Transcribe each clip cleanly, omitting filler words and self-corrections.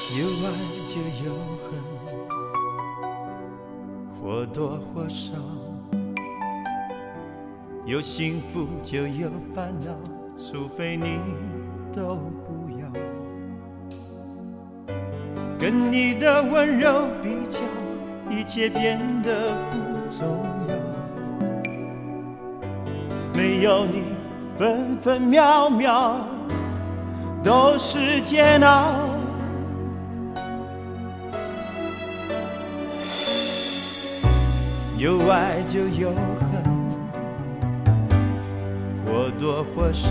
有爱就有恨，或多或少，有幸福就有烦恼，除非你都不要。跟你的温柔比较，一切变得不重要。没有你，分分秒秒都是煎熬。有爱就有恨，或多或少，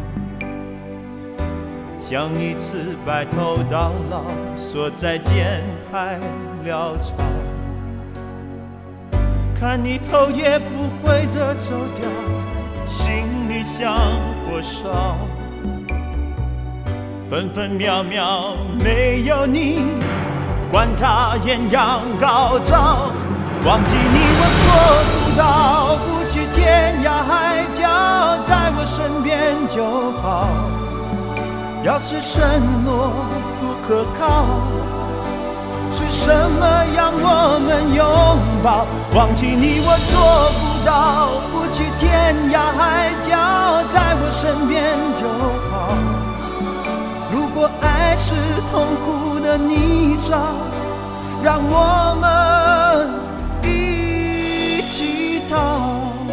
想一次白头到老，说再见太潦草。看你头也不回地走掉，心里像火烧。分分秒秒没有你，管它艳阳高照。忘记你我做不到，不去天涯海角，在我身边就好。要是承诺不可靠，是什么让我们拥抱？忘记你我做不到，不去天涯海角，在我身边就好。如果爱是痛苦的泥沼，让我们一起逃。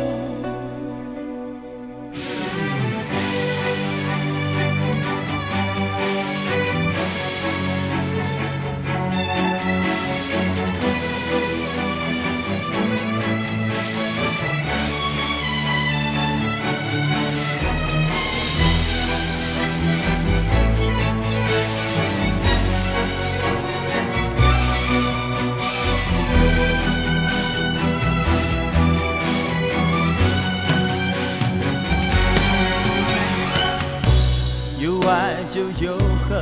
有爱就有恨，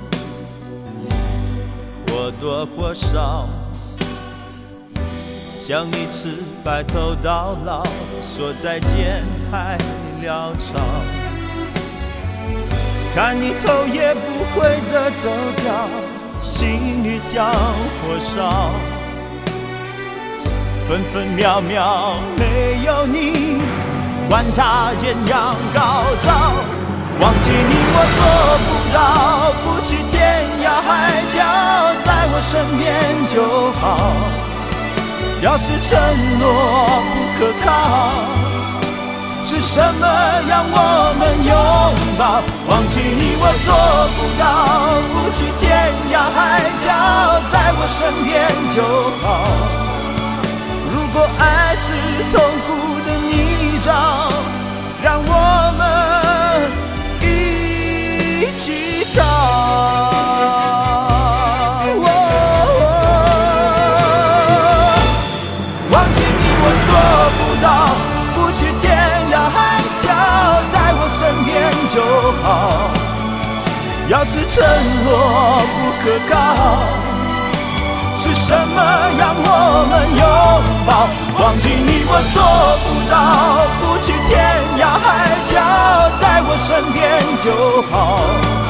或多或少，想一次白头到老，说再见太潦草。看你头也不回地走掉，心里像火烧。分分秒秒没有你，管它艳阳高照。忘记你我做不到，不去天涯海角，在我身边就好。要是承诺不可靠，是什么让我们拥抱？忘记你我做不到，不去天涯海角，在我身边就好。如果爱是痛苦的泥沼，让我们一起逃。忘记你我做不到，不去天涯海角，在我身边就好。要是承诺不可靠，是什么让我们拥抱？忘记你我做不到，不去天涯海角，在我身边就好。